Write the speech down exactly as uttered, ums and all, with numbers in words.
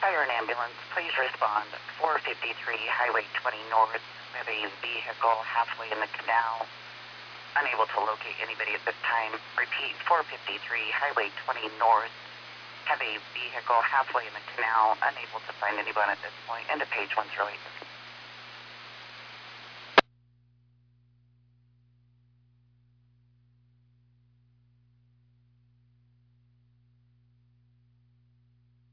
Fire and ambulance, please respond. four fifty-three Highway twenty North. We have a vehicle halfway in the canal. Unable to locate anybody at this time. Repeat, four fifty-three Highway twenty North. Have a vehicle halfway in the canal. Unable to find anyone at this point. End of page one through eight.